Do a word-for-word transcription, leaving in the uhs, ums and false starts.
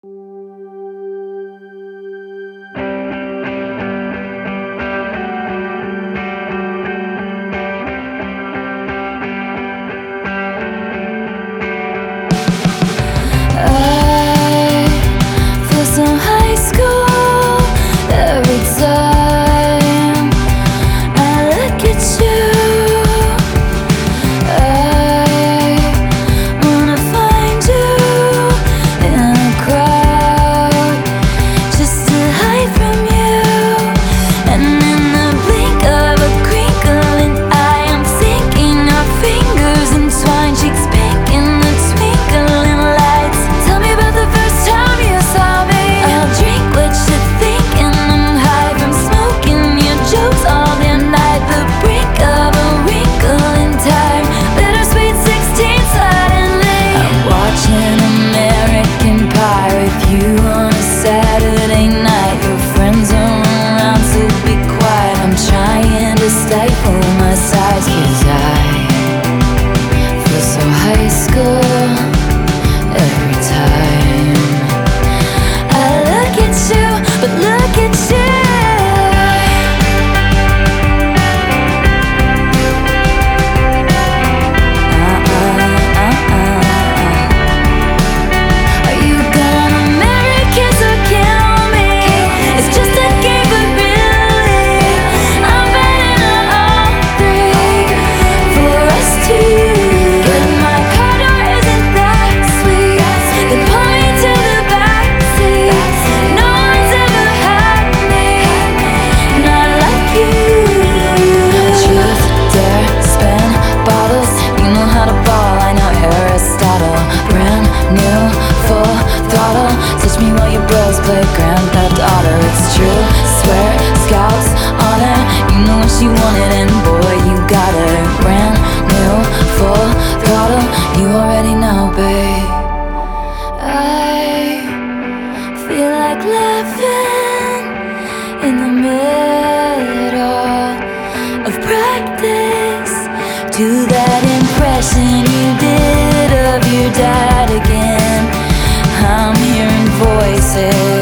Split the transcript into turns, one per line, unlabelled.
stifle my sighs, 'cause I feel so high school every time I look at you, but look at you. Play Grand Theft Auto, it's true, swear, scouts, honor. You know what she wanted and boy, you got her. Brand new, full throttle, you already know, babe. I feel like laughing in the middle of practice. Do that impression you did of your dad again. I'm hearing voices